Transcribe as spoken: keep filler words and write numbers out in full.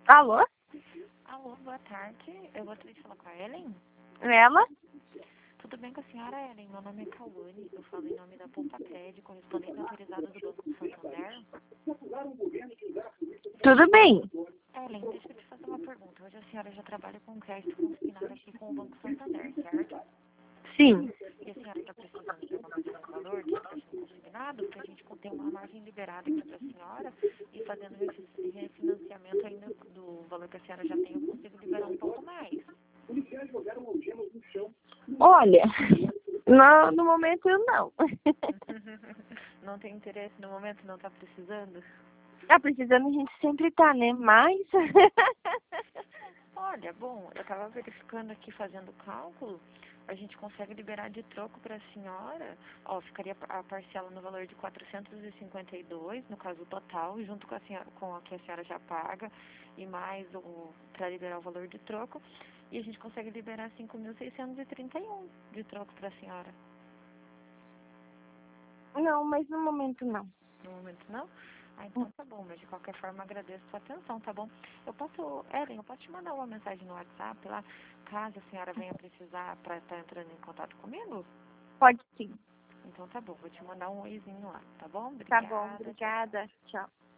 Alô? Alô, boa tarde. Eu gostaria de falar com a Ellen. Ela? Tudo bem com a senhora, Ellen? Meu nome é Cauane. Eu falo em nome da Poupa Crédito, correspondente autorizada do Banco Santander. Tudo bem? Ellen, deixa eu te fazer uma pergunta. Hoje a senhora já trabalha com crédito consignado aqui com o Banco Santander, certo? Sim. E a senhora está precisando pegar mais algum valor de empréstimo consignado? Porque a gente tem uma margem liberada aqui para a senhora e fazendo refi- refinanciamento ainda do valor que a senhora já tem, eu consigo liberar um pouco mais. Olha, no, no momento não. Não tem interesse no momento, não está precisando? Tá precisando, a gente sempre tá, né? Mas... Olha, bom, eu estava verificando aqui, fazendo o cálculo, a gente consegue liberar de troco para a senhora, ó, ficaria a parcela no valor de quatrocentos e cinquenta e dois, no caso total, junto com a, senhora, com a que a senhora já paga, e mais o para liberar o valor de troco, e a gente consegue liberar cinco mil seiscentos e trinta e um de troco para a senhora. Não, mas no momento não. No momento não? Ah, então tá bom, mas de qualquer forma agradeço a sua atenção, tá bom? Eu posso, Ellen, eu posso te mandar uma mensagem no WhatsApp lá, caso a senhora venha precisar para estar entrando em contato comigo? Pode sim. Então tá bom, vou te mandar um oizinho lá, tá bom? Tá Obrigada. bom, obrigada. Tchau.